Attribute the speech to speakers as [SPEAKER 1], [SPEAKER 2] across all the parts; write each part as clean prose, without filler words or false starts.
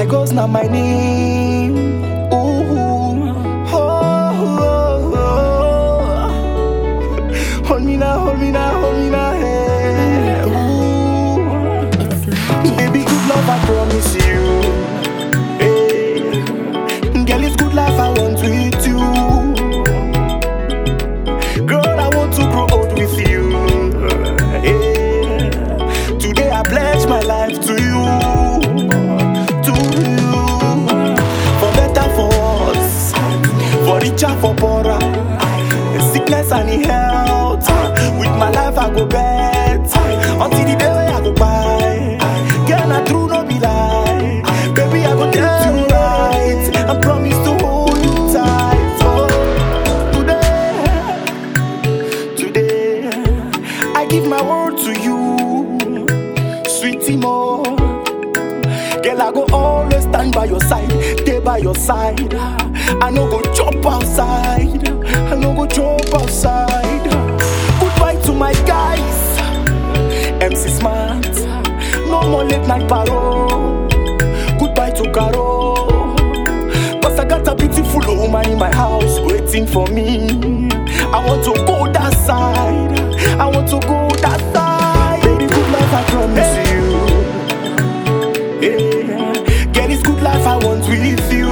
[SPEAKER 1] Lagos na my name. Ooh, oh, hold me now, hold me now, hold me now, hey. Ooh, baby, good love, I promise you. Hey, girl, it's good life I want with you. Girl, I want to grow old with you. Hey, today I pledge my life to you. For richer, for poorer, in sickness and in health. With my life I go bet until the day where I go buy. Girl, na true, no be lie. Baby, I go treat you right. I promise to hold you tight. Oh, today, I give my word to you, sweetie mo. Girl, I go always stand by your side, stay by your side. I no go chop outside, I no go chop outside. Goodbye to my guys, MC Smart, no more late night parole. Goodbye to Caro, cause I got a beautiful woman in my house waiting for me. I want to go that side, I want to go that side. Baby, good life I promise you. Yeah, girl, it's good life I want with you.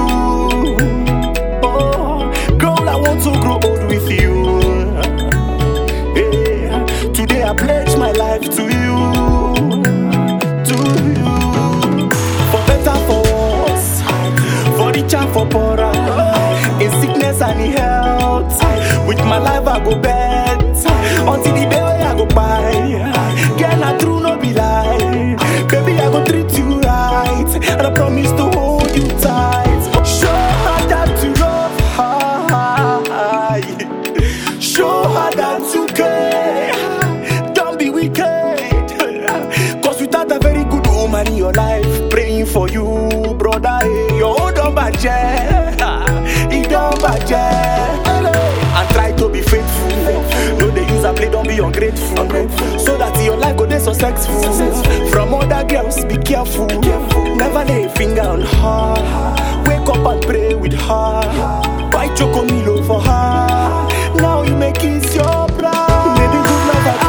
[SPEAKER 1] To grow old with you. Yeah. Today I pledge my life to you. To you. For better, for worse, for richer, for poorer, in sickness and in health. With my life I go bet until the day where I go buy. Girl, na true, no be lie. Baby, I go treat you right, and I promise to hold you tight. Show her that you love her. Show her that you care. Don't be wicked. Cause without a very good woman in your life praying for you, brother, your own don't budget. It don't budget. And try to be faithful. No, they use a play, don't be ungrateful. So that your life go dey successful. From other girls, be careful. Never lay a finger on her. Wake up and pray with her. Buy Chocomilo for her. Now you make it your pride. Baby, good life I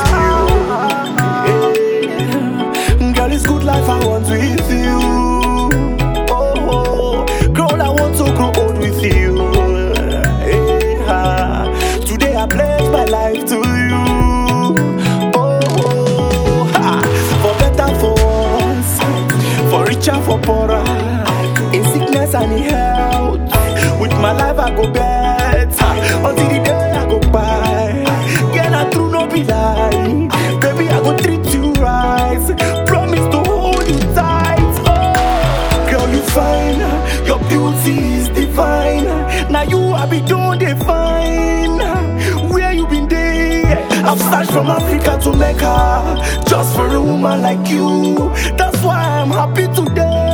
[SPEAKER 1] promise you. Yeah. Girl, it's good life I want with you. Oh, girl, I want to grow old with you. Yeah. Today I pledge my life to you. Oh, for better, for worse, for richer, for poorer, in sickness and in health. With my life I go bet until the day I go buy. Girl, na true, no be lie. Baby, I go treat you right. Promise to hold you tight. Oh, girl, you fine. Your beauty is divine. Now you I be doing define. Where you been there? I've searched from Africa to Mecca just for a woman like you. That's why I'm happy today.